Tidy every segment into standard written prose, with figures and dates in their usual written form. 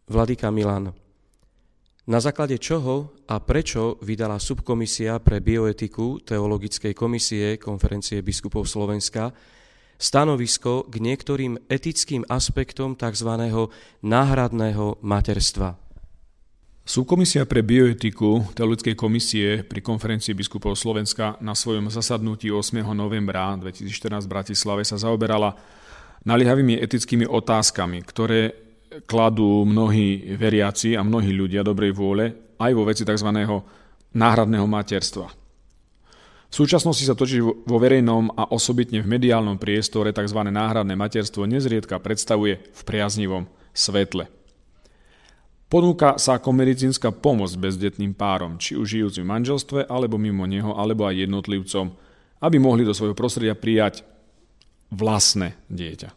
Vladyka Milan, na základe čoho a prečo vydala subkomisia pre bioetiku Teologickej komisie Konferencie biskupov Slovenska stanovisko k niektorým etickým aspektom tzv. Náhradného materstva? Subkomisia pre bioetiku Teologickej komisie pri Konferencii biskupov Slovenska na svojom zasadnutí 8. novembra 2014 v Bratislave sa zaoberala naliehavými etickými otázkami, ktoré kladú mnohí veriaci a mnohí ľudia dobrej vôle aj vo veci tzv. Náhradného materstva. V súčasnosti sa totiž vo verejnom a osobitne v mediálnom priestore tzv. Náhradné materstvo nezriedka predstavuje v priaznivom svetle. Ponúka sa ako medicínska pomoc bezdetným párom, či už žijúcim v manželstve, alebo mimo neho, alebo aj jednotlivcom, aby mohli do svojho prostredia prijať vlastné dieťa.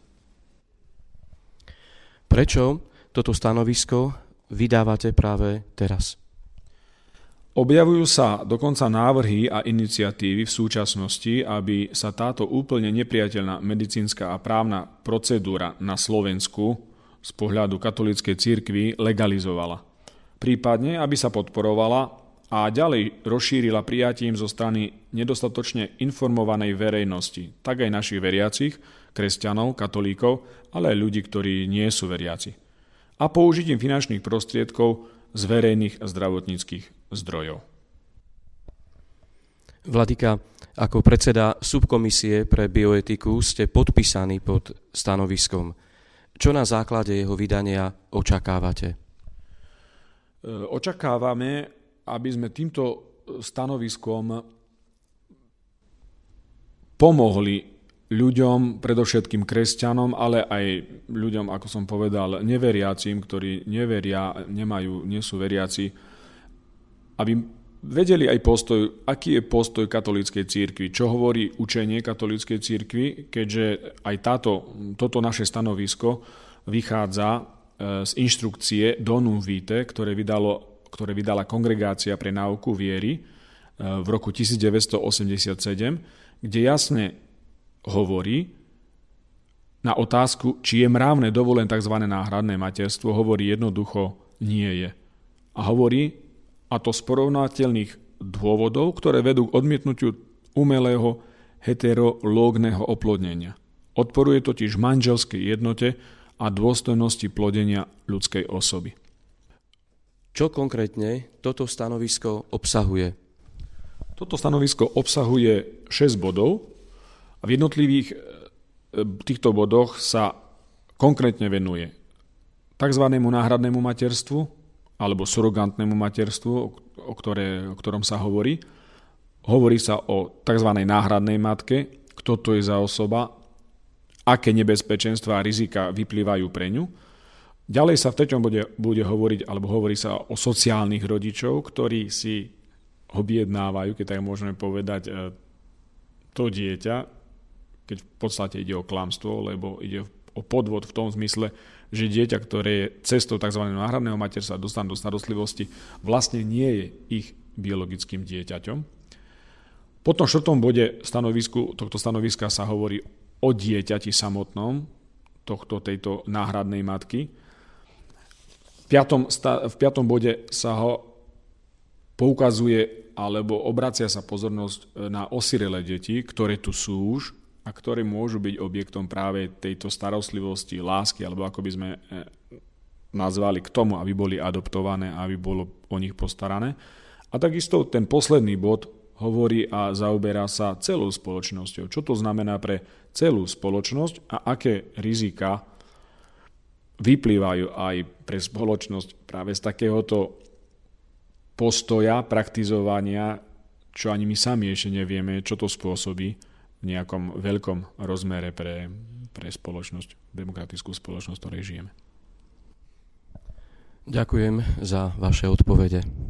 Prečo toto stanovisko vydávate práve teraz? Objavujú sa dokonca návrhy a iniciatívy v súčasnosti, aby sa táto úplne nepriateľná medicínska a právna procedúra na Slovensku z pohľadu katolíckej cirkvi legalizovala. Prípadne, aby sa podporovala a ďalej rozšírila prijatím zo strany nedostatočne informovanej verejnosti, tak aj našich veriacich, kresťanov, katolíkov, ale aj ľudí, ktorí nie sú veriaci. A použitím finančných prostriedkov z verejných zdravotníckych zdrojov. Vladyka, ako predseda subkomisie pre bioetiku ste podpísaní pod stanoviskom. Čo na základe jeho vydania očakávate? Očakávame, aby sme týmto stanoviskom pomohli ľuďom, predovšetkým kresťanom, ale aj ľuďom, ako som povedal, neveriacim, ktorí neveria, nie sú veriaci, aby vedeli aj aký je postoj katolíckej cirkvi, čo hovorí učenie katolíckej cirkvi, keďže aj toto naše stanovisko vychádza z inštrukcie Donum Vitae, ktoré vydala Kongregácia pre náuku viery v roku 1987, kde jasne hovorí na otázku, či je mravné dovolené tzv. Náhradné materstvo, hovorí jednoducho nie je. A hovorí, a to z porovnateľných dôvodov, ktoré vedú k odmietnutiu umelého heterológneho oplodnenia. Odporuje totiž manželskej jednote a dôstojnosti plodenia ľudskej osoby. Čo konkrétne toto stanovisko obsahuje? Toto stanovisko obsahuje 6 bodov a v jednotlivých týchto bodoch sa konkrétne venuje tzv. Náhradnému materstvu, alebo surogantnému materstvu, o ktorom sa hovorí. Hovorí sa o tzv. Náhradnej matke, kto to je za osoba, aké nebezpečenstvá a rizika vyplývajú pre ňu. Ďalej sa v 3. bode bude hovoriť, alebo hovorí sa o sociálnych rodičov, ktorí si objednávajú, keď tak môžeme povedať, to dieťa, keď v podstate ide o klamstvo, lebo ide o podvod v tom zmysle, že dieťa, ktoré je cestou tzv. Náhradného materstva dostanú do starostlivosti, vlastne nie je ich biologickým dieťaťom. Potom v 4. bode tohto stanoviska sa hovorí o dieťati samotnom, tejto náhradnej matky. V 5. bode sa ho poukazuje alebo obracia sa pozornosť na osirelé deti, ktoré tu sú už a ktoré môžu byť objektom práve tejto starostlivosti, lásky, alebo ako by sme nazvali k tomu, aby boli adoptované, aby bolo o nich postarané. A takisto ten posledný bod hovorí a zaoberá sa celou spoločnosťou. Čo to znamená pre celú spoločnosť a aké rizika vyplývajú aj pre spoločnosť práve z takéhoto postoja, praktizovania, čo ani my sami ešte nevieme, čo to spôsobí v nejakom veľkom rozmere pre spoločnosť, demokratickú spoločnosť, v ktorej žijeme. Ďakujem za vaše odpovede.